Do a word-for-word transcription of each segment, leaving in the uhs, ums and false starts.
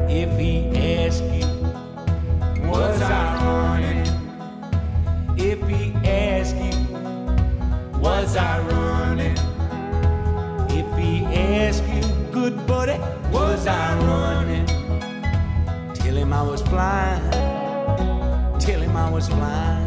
If he asks you, was I running? If he asks you, was I running? If he asks you, good buddy, was I running? Tell him I was flying. Tell him I was flying.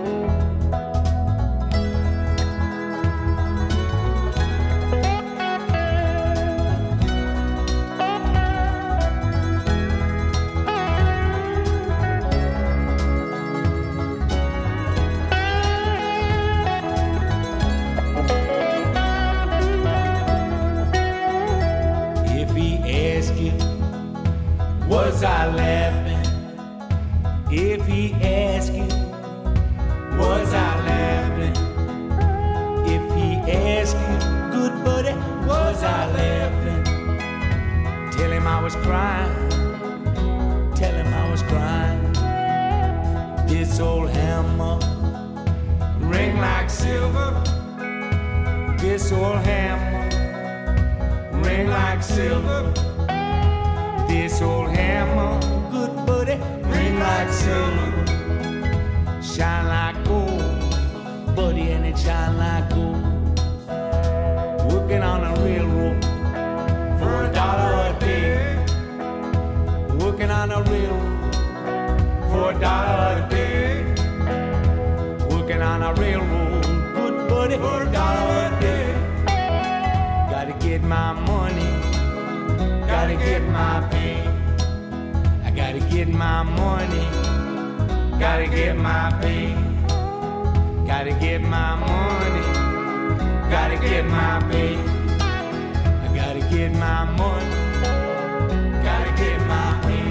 Was I laughing? If he asks you, was I laughing? If he asks you, good buddy, was I laughing? Tell him I was crying. Tell him I was crying. This old hammer ring like silver. This old hammer ring like silver. This old hammer, good buddy, ring like silver, shine like gold, buddy, and it shine like gold. Working on a railroad for a dollar a day. Working on a railroad for a dollar a day. Working on a railroad, good buddy, for a dollar a day. Gotta get my money. Gotta get my pay. I gotta get my money. Gotta get my pay. Gotta get my money. Gotta get my pay. I gotta get my money. Gotta get my pay.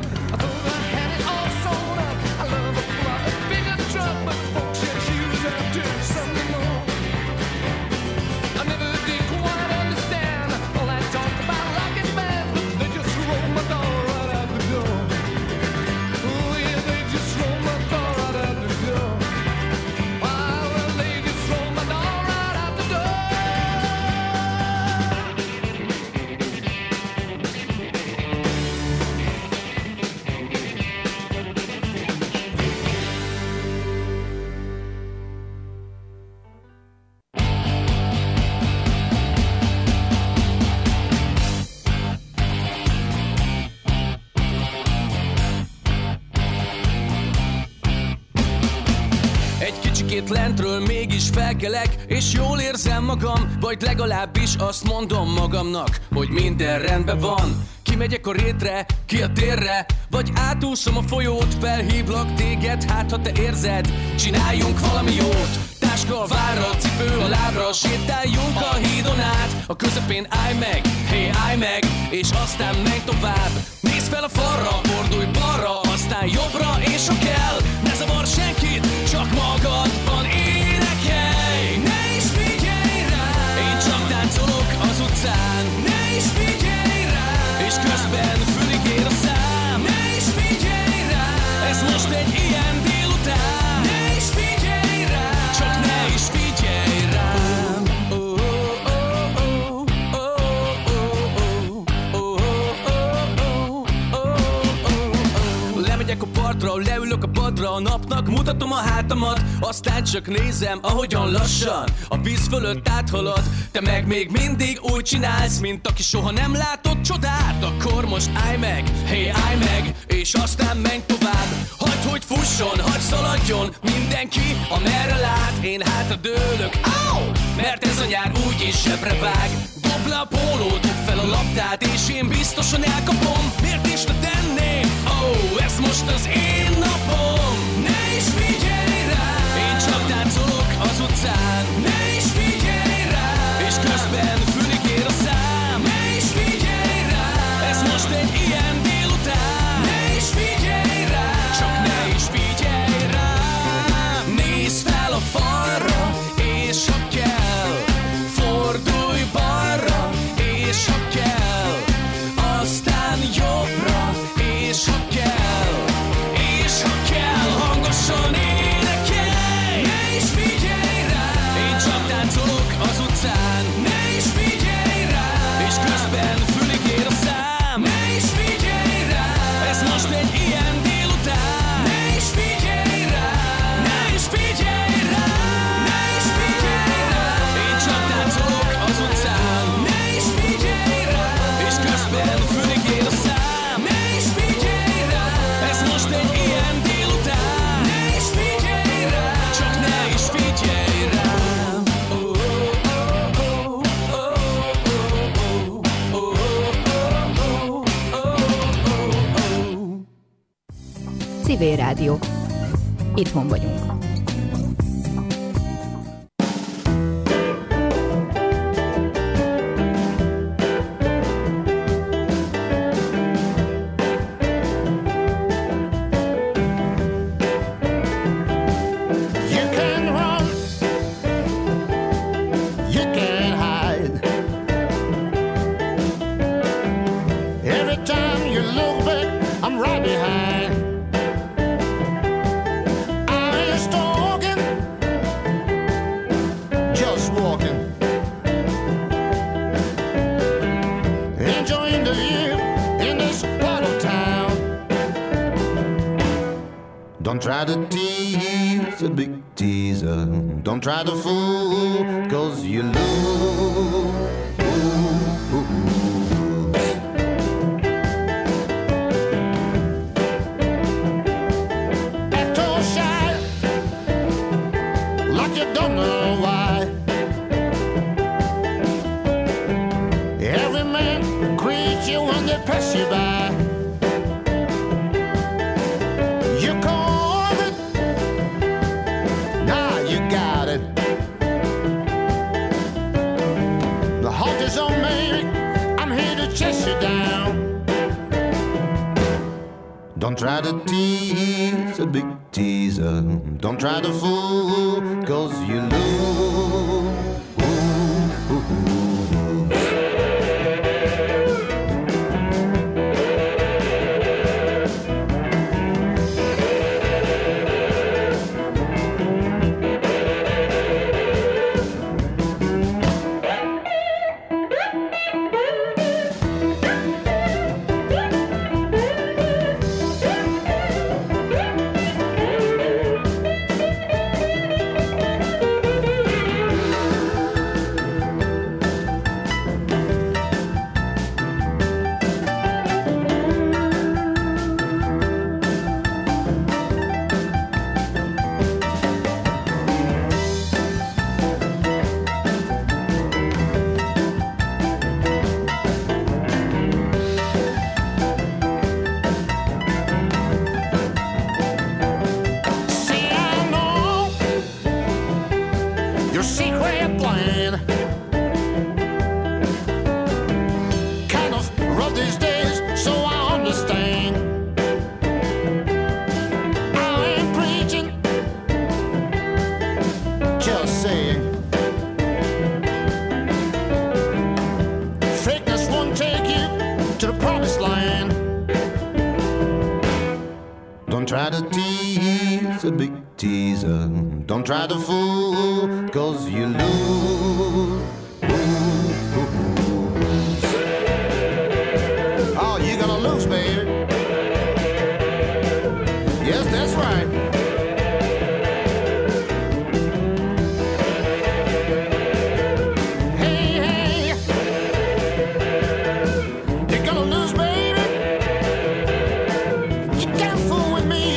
Lentről mégis felkelek, és jól érzem magam, vagy legalábbis azt mondom magamnak, hogy minden rendben van. Kimegyek a rétre, ki a térre, vagy átúszom a folyót, felhívlak téged, hát ha te érzed, csináljunk valami jót. Táska a várra, cipő a lábra, sétáljunk a hídon át, a közepén állj meg, hé állj meg, és aztán menj tovább. Nézd fel a falra, fordulj balra, aztán jobbra, és ha kell, ne zavar senkit, csak magadban énekelj. Ne is figyelj rám, én csak táncolok az utcán. Ne is figyelj rám, és közben fülig ér a szám. Ne is figyelj rám, ez most egy ilyen délután. Ne is figyelj rám, csak ne is figyelj rám. Oh, oh, oh, oh, oh, oh, oh, oh, oh. Lemegyek a partra, leülök a padra, a napnak mutatom a hátamat, aztán csak nézem, ahogyan lassan a víz fölött áthalad. Te meg még mindig úgy csinálsz, mint aki soha nem látott csodát. Akkor most állj meg, hé állj meg, és aztán menj tovább. Hagyd, hogy fusson, hagyd szaladjon mindenki, amerre lát. Én hátra dőlök, áó, mert ez a nyár úgyis zsebre vág. Dobd le a pólót, dob fel a labdát, és én biztosan elkapom. Miért is ne tenném? Ó, oh, ez most az én napom. Ne is figyelj rám, én csak táncolok az utcán. Ne is figyelj rám, és közben fülig ér a szám. Ne is figyelj rám, ez most egy ilyen délután. Ne is figyelj rám, csak ne is figyelj rám. Nézz fel a falra, és ha kell, fordulj balra, és ha kell, aztán jobbra, és ha kell, és ha kell, hangosan énekelj. Ne is figyelj rám, én csak táncolok az utcán. Ne is figyelj rám, és közben fülig ér a szám. Ne is figyelj rám, ez most egy ilyen délután. Ne is figyelj rám, ne is figyelj rám, ne is figyelj rám, én csak táncolok az utcán. Ne is figyelj rám, és közben fülig ér a szám. Ne is figyelj rám, ez most egy ilyen délután. Ne is figyelj rám, csak ne is figyelj rám. Oh, oh, oh, oh, oh, oh, oh, oh. Civil Rádió. Itthon vagyunk. You can run, you can hide. Every time you look back, I'm right behind. I ain't stalking, just walking, enjoying the view in this part of town. Don't try to tease a big teaser. Don't try to fool, cause you lose. Act all shy, like you don't know why. Every man greets you when they pass you by. You call it, now you got it. The halt Don't try to tease a big teaser. Don't try to fool, cause you lose. Ooh, ooh, ooh. Don't try to fool, cause you lose. Oh, you're gonna lose, baby. Yes, that's right. Hey, hey, you're gonna lose, baby. You can't fool with me.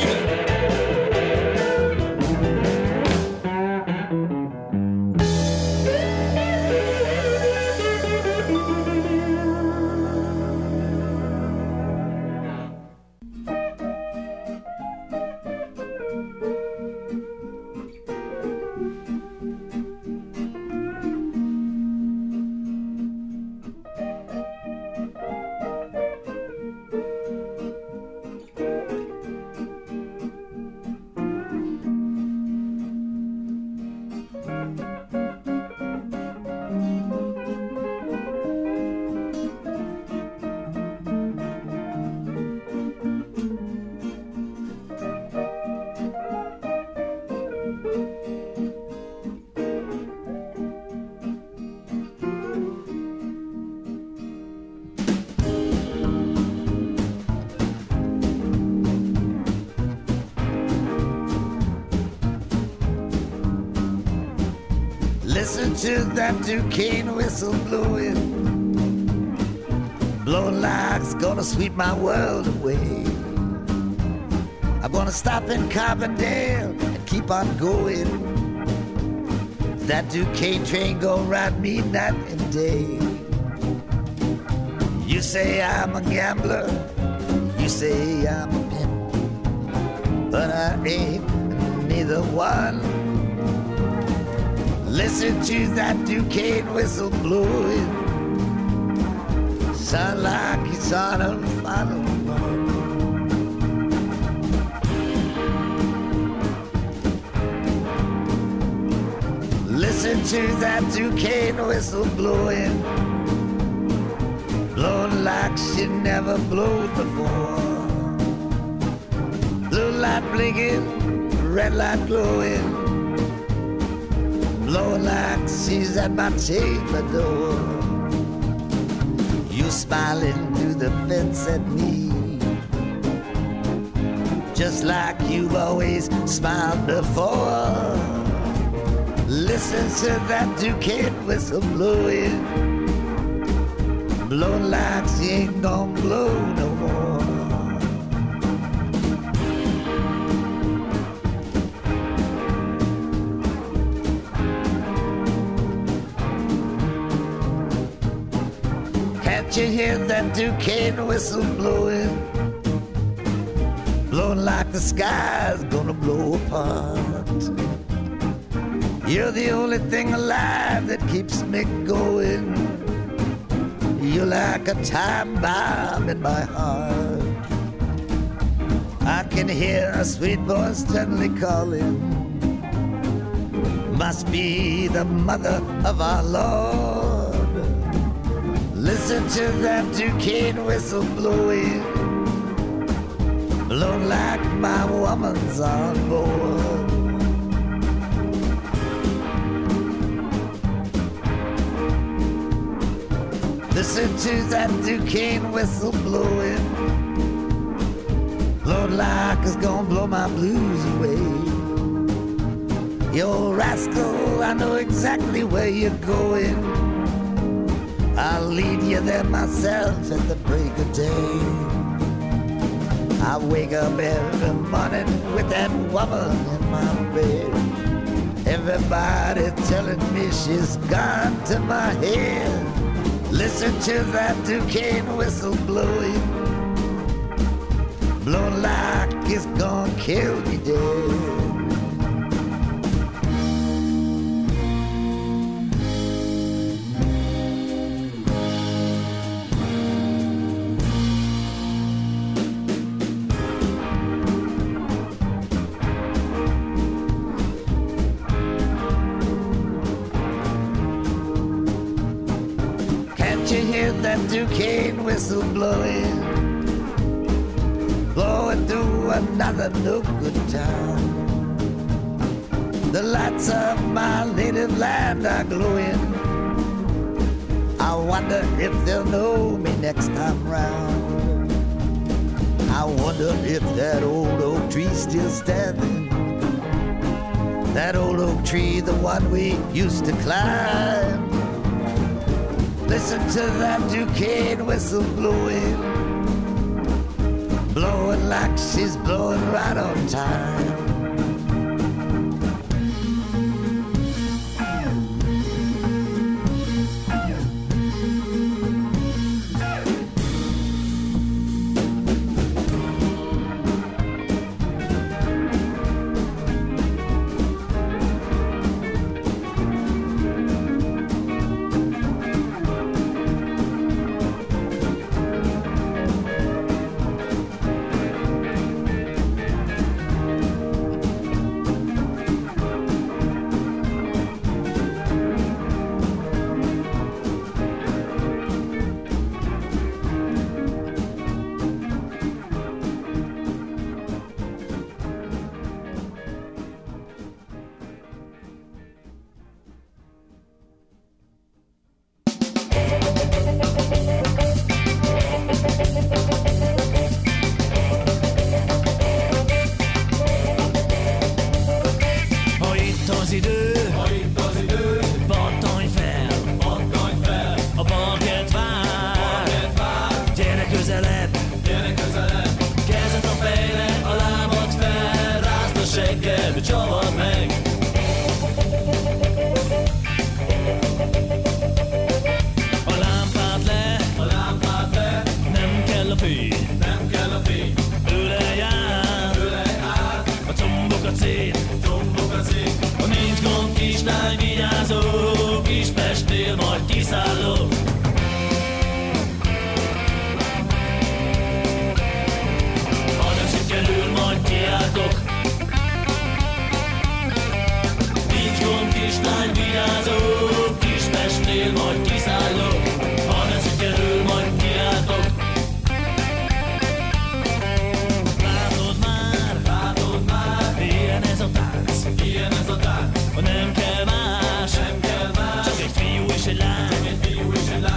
Listen to that Duquesne whistle blowing, blowing like it's gonna sweep my world away. I'm gonna stop in Carbondale and keep on going. That Duquesne train gonna ride me night and day. You say I'm a gambler, you say I'm a pimp, but I ain't neither one. Listen to that Duquesne whistle blowing, sound like it's on a final run. Listen to that Duquesne whistle blowing, blowing like she never blowed before. Blue light blinking, red light glowing, blowing like she's at my chamber door. You smiling through the fence at me, just like you've always smiled before. Listen to that Duquesne whistle blowing, blowing like she ain't gonna blow no more. You hear that Duquesne whistle blowing, blowing like the sky's gonna blow apart. You're the only thing alive that keeps me going. You're like a time bomb in my heart. hear a sweet voice gently calling. Must be the mother of our Lord. Listen to that Duquesne whistle blowing, blown like my woman's on board. Listen to that Duquesne whistle blowing, blown like it's gonna blow my blues away. Yo, rascal, I know exactly where you're going. I'll lead you there myself at the break of day. I wake up every morning with that woman in my bed. Everybody telling me she's gone to my head. Listen to that Duquesne whistle blowing, blowing like it's gonna kill me dead. That Duquesne whistle blowing, blowing through another no good town. The lights of my native land are glowing. I wonder if they'll know me next time round. I wonder if that old oak tree's still standing, that old oak tree, the one we used to climb. Listen to that Duquesne whistle blowing, blowing like she's blowing right on time. Nem kell más, csak egy fiú és egy lány.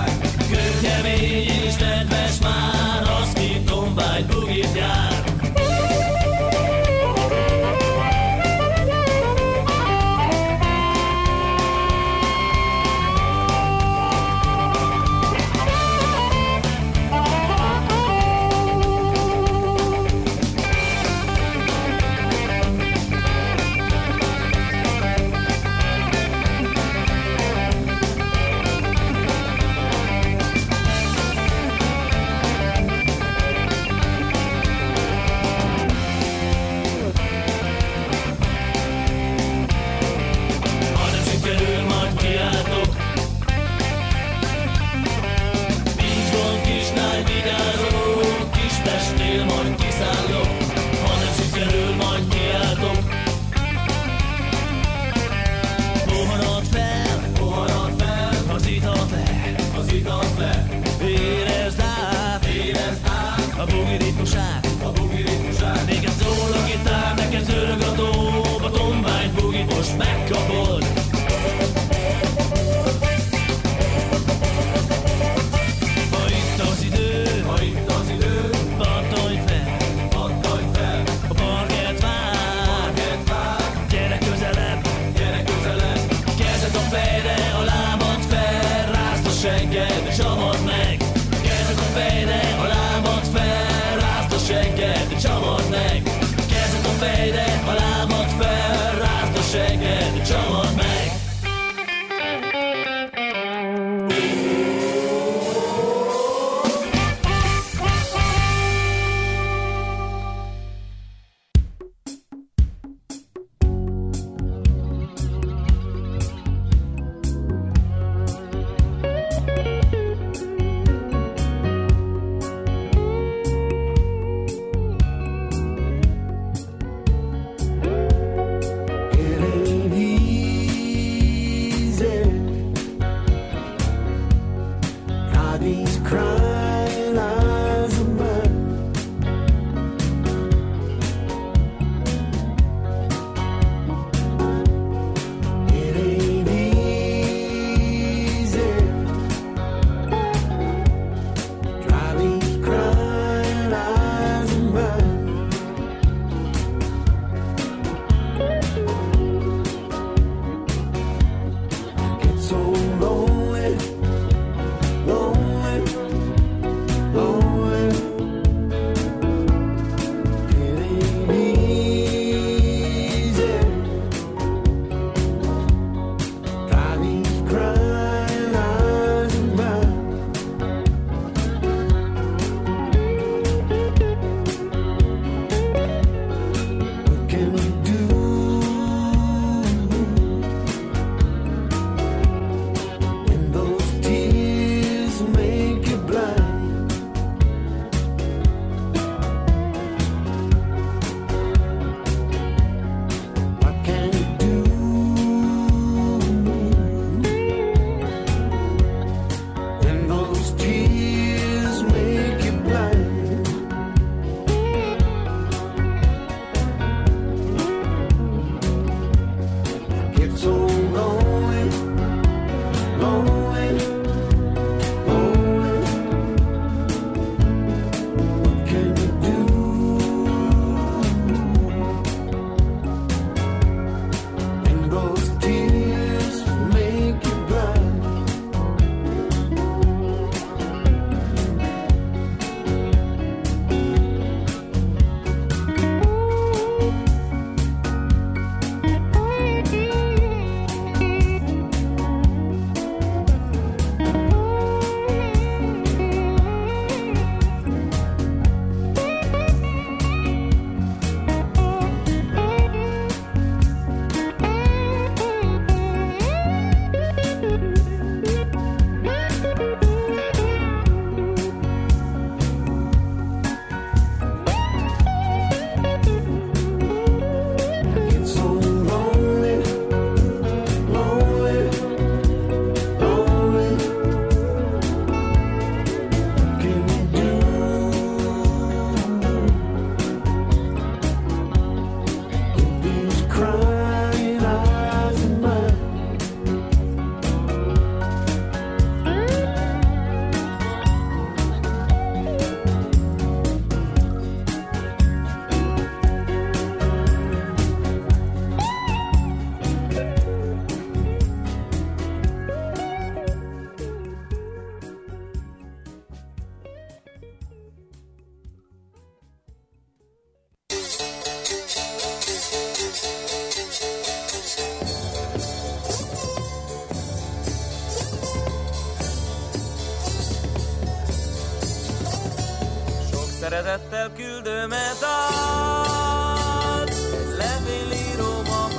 szeretettel küldöm e dalt egy levélíró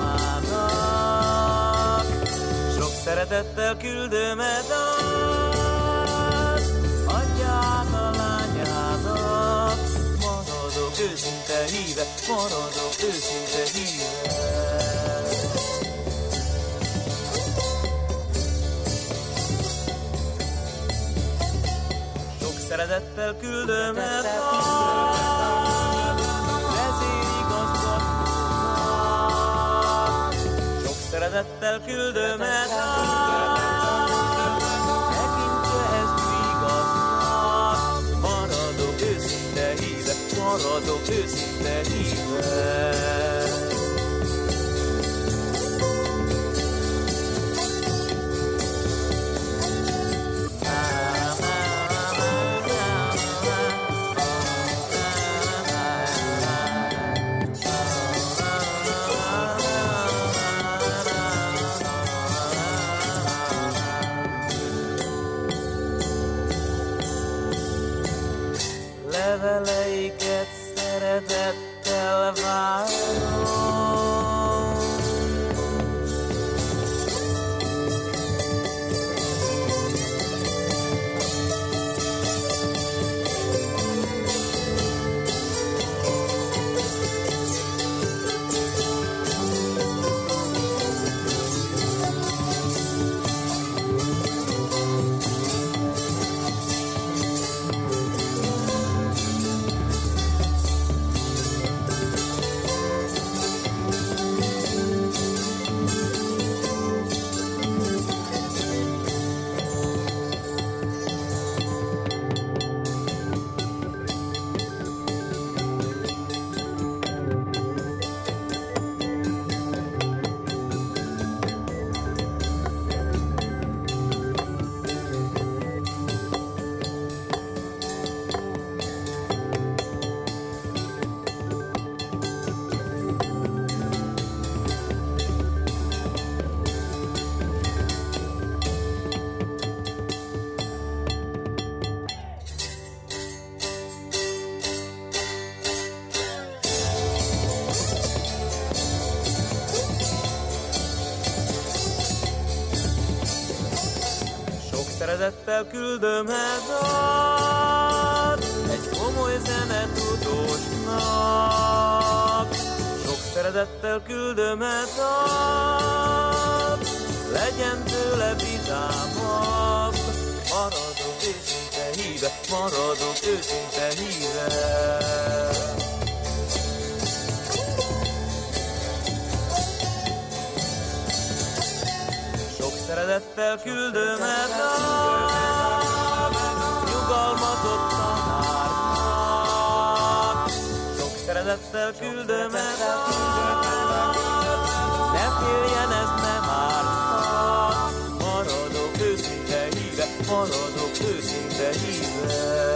mamának. Sok szeretettel küldöm e dalt anyját a lányának. Maradok őszinte híve, maradok őszinte híve. Szeretettel küldöm el vezérigazgatónak. Sok szeretettel küldöm el tekintse ezt igaznak. Maradok őszinte híve, maradok őszinte híve. Leveleiket szeretettel várom. Szeretettel küldöm el dalt egy komoly zenetudósnak. Sok szeretettel küldöm el dalt, legyen tőle vidámabb. Maradok őszinte híve, maradok őszinte híve. Szeretettel küldöm el dalt nyugalmazott tanárnak. Sok szeretettel küldöm el dalt, ne féljen, ez nem árthat. Maradok őszinte híve, maradok őszinte híve.